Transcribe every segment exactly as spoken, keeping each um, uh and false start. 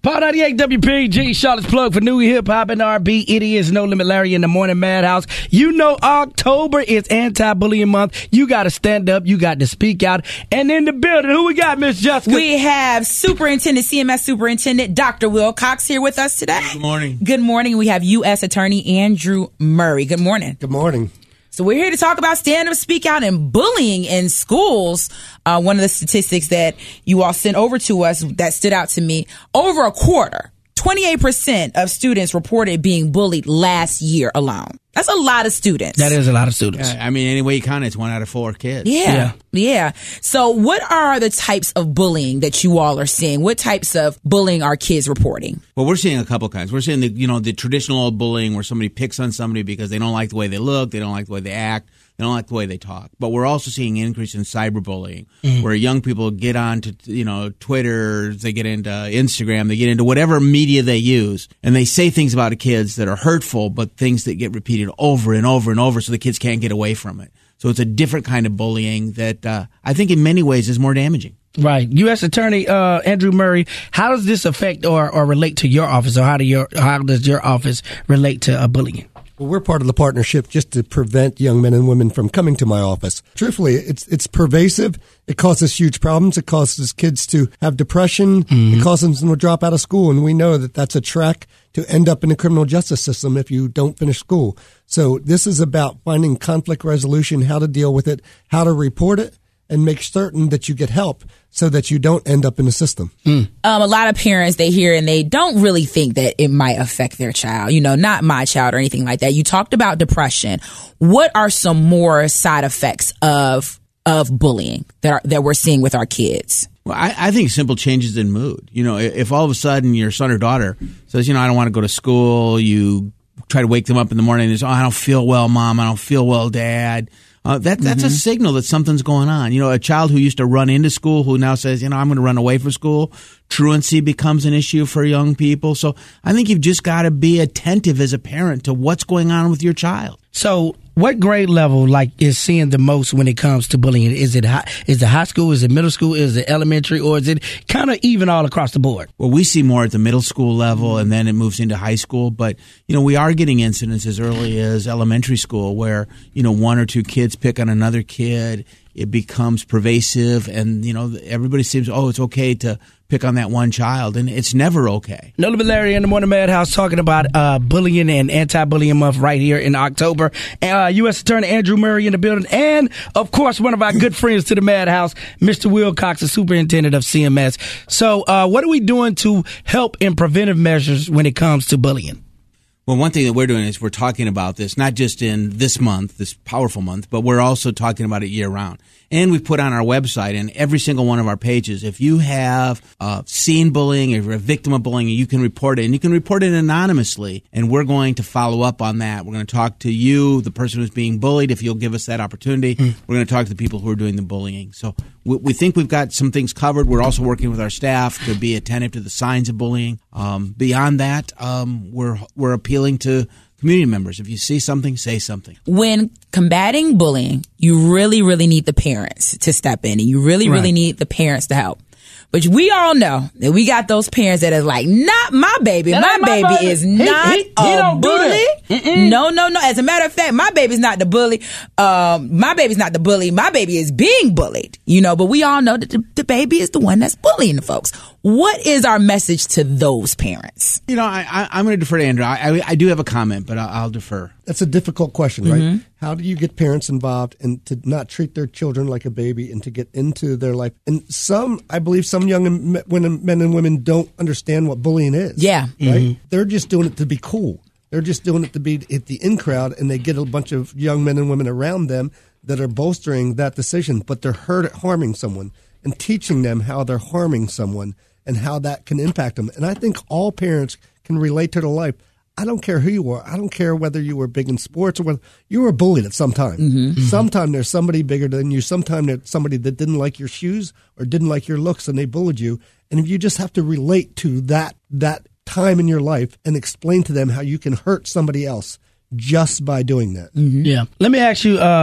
Pod ninety-eight W P G, Charlotte's plug for new hip hop and R and B. It is No Limit Larry in the Morning Madhouse. You know October is anti-bullying month. You got to stand up. You got to speak out. And in the building, who we got, Miss Jessica? We have Superintendent, C M S Superintendent Doctor Will Cox here with us today. Good morning. Good morning. We have U S Attorney Andrew Murray. Good morning. Good morning. So we're here to talk about stand up, speak out, and bullying in schools. Uh, one of the statistics that you all sent over to us that stood out to me, over a quarter, twenty-eight percent of students reported being bullied last year alone. That's a lot of students. That is a lot of students. Yeah, I mean, any way you count it, it's one out of four kids. Yeah, Yeah. yeah. So what are the types of bullying that you all are seeing? What types of bullying are kids reporting? Well, we're seeing a couple kinds. We're seeing the, you know, the traditional old bullying where somebody picks on somebody because they don't like the way they look, they don't like the way they act, they don't like the way they talk. But we're also seeing an increase in cyberbullying, mm-hmm. where young people get on to, you know, Twitter, they get into Instagram, they get into whatever media they use, and they say things about the kids that are hurtful, but things that get repeated over and over and over so the kids can't get away from it. So it's a different kind of bullying that uh, I think in many ways is more damaging. Right. U S Attorney uh, Andrew Murray, how does this affect or, or relate to your office, or how do your how does your office relate to uh, bullying? Well, we're part of the partnership just to prevent young men and women from coming to my office. Truthfully, it's it's pervasive. It causes huge problems. It causes kids to have depression. Mm-hmm. It causes them to drop out of school. And we know that that's a track to end up in the criminal justice system if you don't finish school. So this is about finding conflict resolution, how to deal with it, how to report it, and make certain that you get help so that you don't end up in the system. Mm. Um, a lot of parents, they hear and they don't really think that it might affect their child. You know, not my child or anything like that. You talked about depression. What are some more side effects of of bullying that are, that we're seeing with our kids? Well, I, I think simple changes in mood. You know, if all of a sudden your son or daughter says, you know, I don't want to go to school, you try to wake them up in the morning and say, oh, I don't feel well, Mom, I don't feel well, Dad. Uh, that that's mm-hmm. a signal that something's going on. You know, a child who used to run into school who now says, you know, I'm going to run away from school. Truancy becomes an issue for young people. So I think you've just got to be attentive as a parent to what's going on with your child. So what grade level like is seeing the most when it comes to bullying? Is it high, is it high school? Is it middle school? Is it elementary? Or is it kind of even all across the board? Well, we see more at the middle school level, and then it moves into high school. But, you know, we are getting incidents as early as elementary school where, you know, one or two kids pick on another kid. It becomes pervasive, and, you know, everybody seems, oh, it's okay to pick on that one child, and it's never okay. No Limit Larry in the Morning Madhouse talking about uh, bullying and anti-bullying month right here in October. Uh, U S Attorney Andrew Murray in the building, and, of course, one of our good friends to the Madhouse, Mister Will Cox, the Superintendent of C M S. So uh, what are we doing to help in preventive measures when it comes to bullying? Well, one thing that we're doing is we're talking about this, not just in this month, this powerful month, but we're also talking about it year round. And we put on our website and every single one of our pages, if you have uh, seen bullying, if you're a victim of bullying, you can report it. And you can report it anonymously. And we're going to follow up on that. We're going to talk to you, the person who's being bullied, if you'll give us that opportunity. Mm. We're going to talk to the people who are doing the bullying. So we, we think we've got some things covered. We're also working with our staff to be attentive to the signs of bullying. Um, beyond that, um, we're we're appealing to community members. If you see something, say something. When combating bullying, you really, really need the parents to step in, and you really, Right. really need the parents to help. But we all know that we got those parents that are like, not my baby. That My ain't my baby baby. is He- not he- he a don't do bully. that. No, no, no. As a matter of fact, my baby's not the bully. Um, my baby's not the bully. My baby is being bullied. You know, but we all know that the, the baby is the one that's bullying the folks. What is our message to those parents? You know, I, I, I'm going to defer to Andrew. I, I, I do have a comment, but I'll, I'll defer. That's a difficult question, right? Mm-hmm. How do you get parents involved and to not treat their children like a baby and to get into their life? And some, I believe some young men, men and women don't understand what bullying is. Yeah. Right? Mm-hmm. They're just doing it to be cool. They're just doing it to be at the in crowd, and they get a bunch of young men and women around them that are bolstering that decision, but they're hurt at harming someone and teaching them how they're harming someone and how that can impact them. And I think all parents can relate to their life. I don't care who you are. I don't care whether you were big in sports or whether you were bullied at some time. Mm-hmm. Sometime there's somebody bigger than you. Sometime there's somebody that didn't like your shoes or didn't like your looks and they bullied you. And if you just have to relate to that that time in your life and explain to them how you can hurt somebody else just by doing that. Mm-hmm. Yeah. Let me ask you, um,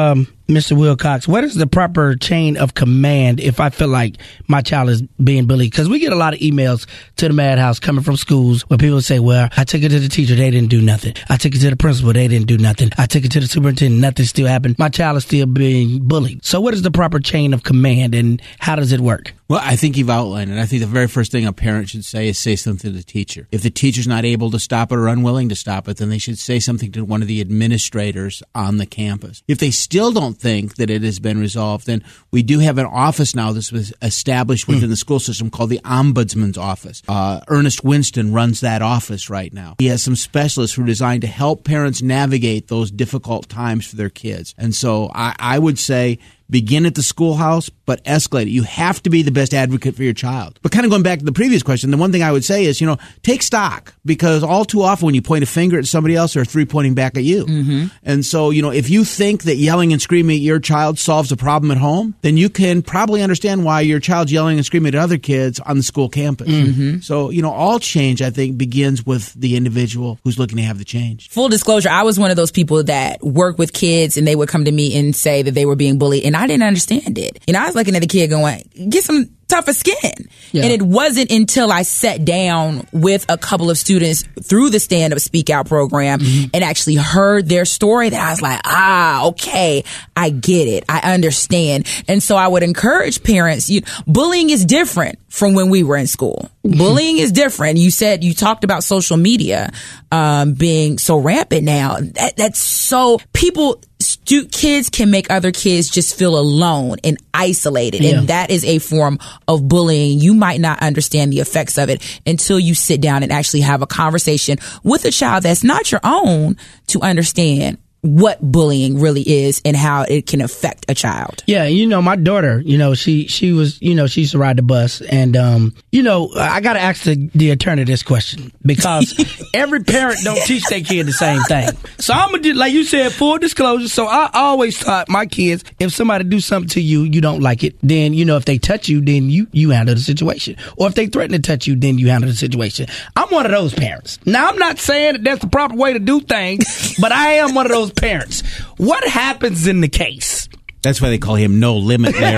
Mister Wilcox, what is the proper chain of command if I feel like my child is being bullied? Because we get a lot of emails to the Madhouse coming from schools where people say, well, I took it to the teacher, they didn't do nothing. I took it to the principal, they didn't do nothing. I took it to the superintendent, nothing still happened. My child is still being bullied. So what is the proper chain of command and how does it work? Well, I think you've outlined it. I think the very first thing a parent should say is say something to the teacher. If the teacher's not able to stop it or unwilling to stop it, then they should say something to one of the administrators on the campus. If they still don't think that it has been resolved, then we do have an office now that was established within mm. the school system called the Ombudsman's Office. Uh, Ernest Winston runs that office right now. He has some specialists who are designed to help parents navigate those difficult times for their kids. And so I, I would say begin at the schoolhouse, but escalate it. You have to be the best advocate for your child. But kind of going back to the previous question, the one thing I would say is, you know, take stock, because all too often when you point a finger at somebody else, there are three pointing back at you. Mm-hmm. And so, you know, if you think that yelling and screaming at your child solves a problem at home, then you can probably understand why your child's yelling and screaming at other kids on the school campus. Mm-hmm. So, you know, all change, I think, begins with the individual who's looking to have the change. Full disclosure, I was one of those people that work with kids and they would come to me and say that they were being bullied, and I didn't understand it. You know, I was looking at the kid going, get some tougher skin. Yeah. And it wasn't until I sat down with a couple of students through the Stand Up Speak Out program mm-hmm. and actually heard their story that I was like, ah, okay, I get it. I understand. And so I would encourage parents, you, bullying is different from when we were in school. Mm-hmm. Bullying is different. You said, you talked about social media um, being so rampant now. That, that's so, people, stu- kids can make other kids just feel alone and isolated. Yeah. And that is a form of bullying. You might not understand the effects of it until you sit down and actually have a conversation with a child that's not your own to understand what bullying really is and how it can affect a child. Yeah, you know, my daughter, you know, she she was, you know, she used to ride the bus, and um, you know, I got to ask the, the attorney this question, because every parent don't teach their kid the same thing. So I'm gonna do, like you said, full disclosure. So I always taught my kids, if somebody do something to you, you don't like it, then, you know, if they touch you, then you you handle the situation, or if they threaten to touch you, then you handle the situation. I'm one of those parents. Now, I'm not saying that that's the proper way to do things, but I am one of those parents. What happens in the case? That's why they call him No Limit Larry.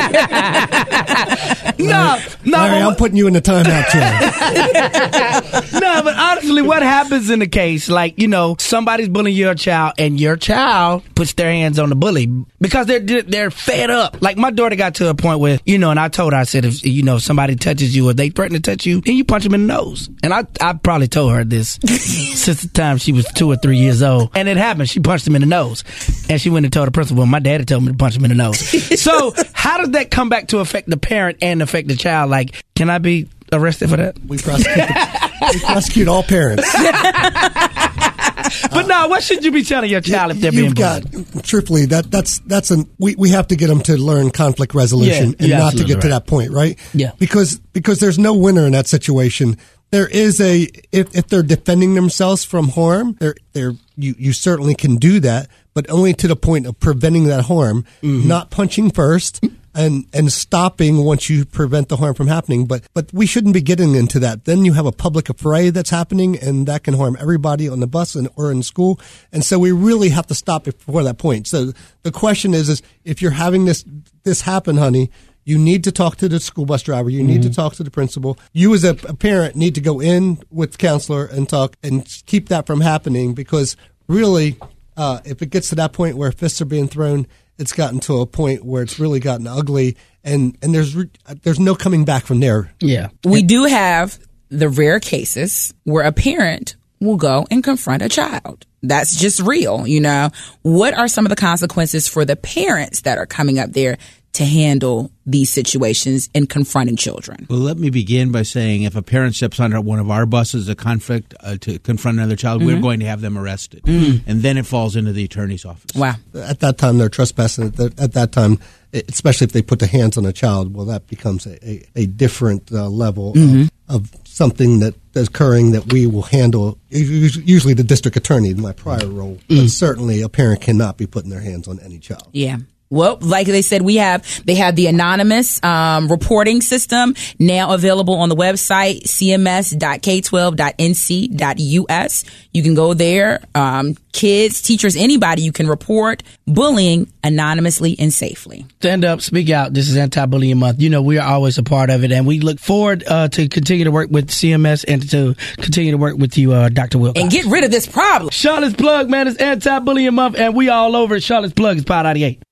no, no. Larry, I'm putting you in the timeout chair. No, but honestly, what happens in the case? Like, you know, somebody's bullying your child, and your child puts their hands on the bully because they're they're fed up. Like, my daughter got to a point where, you know, and I told her, I said, if, you know, if somebody touches you or they threaten to touch you, then you punch them in the nose. And I, I probably told her this since the time she was two or three years old. And it happened. She punched him in the nose. And she went and told the principal, my daddy told me to punch him in the nose. So how does that come back to affect the parent and affect the child? Like, can I be arrested for that? We prosecute, the, we prosecute all parents. But no, what should you be telling your child if they're being bullied? Got, truthfully, that that's that's an we, we have to get them to learn conflict resolution, yeah, and not to get right. to that point, right? Yeah. Because because there's no winner in that situation. There is a if if they're defending themselves from harm, they're they're you you certainly can do that, but only to the point of preventing that harm, mm-hmm. not punching first. And and stopping once you prevent the harm from happening. But but we shouldn't be getting into that. Then you have a public affray that's happening, and that can harm everybody on the bus and, or in school. And so we really have to stop it before that point. So the question is, is if you're having this this happen, honey, you need to talk to the school bus driver. You need mm-hmm. to talk to the principal. You as a, a parent need to go in with the counselor and talk and keep that from happening, because really, uh, if it gets to that point where fists are being thrown, it's gotten to a point where it's really gotten ugly, and, and there's re- there's no coming back from there. Yeah. We do have the rare cases where a parent will go and confront a child. That's just real, you know. What are some of the consequences for the parents that are coming up there to handle these situations and confronting children? Well, let me begin by saying, if a parent steps on one of our buses, a conflict uh, to confront another child, mm-hmm. we're going to have them arrested. Mm-hmm. And then it falls into the attorney's office. Wow. At that time, they're trespassing. At, the, at that time, especially if they put their hands on a child, well, that becomes a, a, a different uh, level mm-hmm. of, of something that is occurring that we will handle, usually the district attorney in my prior role. Mm-hmm. But certainly a parent cannot be putting their hands on any child. Yeah. Well, like they said, we have, they have the anonymous um, reporting system now available on the website, c m s dot k twelve dot n c dot u s. You can go there. Um, kids, teachers, anybody, you can report bullying anonymously and safely. Stand up, speak out. This is Anti-Bullying Month. You know, we are always a part of it, and we look forward uh, to continue to work with C M S and to continue to work with you, uh, Doctor Wilcox. And get rid of this problem. Charlotte's Plug, man, it's Anti-Bullying Month, and we all over it. Charlotte's Plug is Pod ninety-eight.